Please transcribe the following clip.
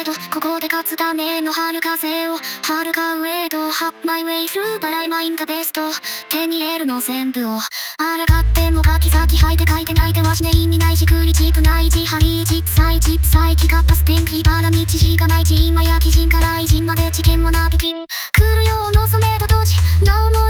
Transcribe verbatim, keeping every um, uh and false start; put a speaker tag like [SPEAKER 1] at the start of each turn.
[SPEAKER 1] ど、ここで勝つための春風を遥か上と Have my way through but I mind the best 手に入れるの全部をあらがっても書き先吐いて書いて泣いてはしね意味ないしクリチップない自張り実際実際気がパス天気ばら道しかない地今や基人から偉人まで知見もなき来るよう望めと同時なおも